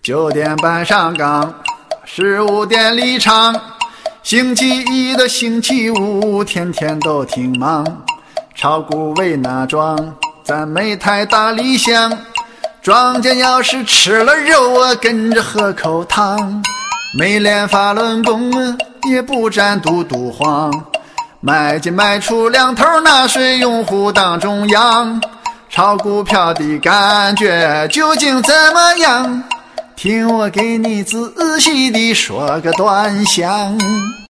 9点半上岗，15点离场。星期一到星期五，天天都挺忙。炒股为那庄，咱没太大理想。庄家要是吃了肉啊，跟着喝口汤。没练法轮功啊，也不沾嘟嘟黄。买进卖出两头纳税，用户当中央。炒股票的感觉究竟怎么样？听我给你仔细地说个端详。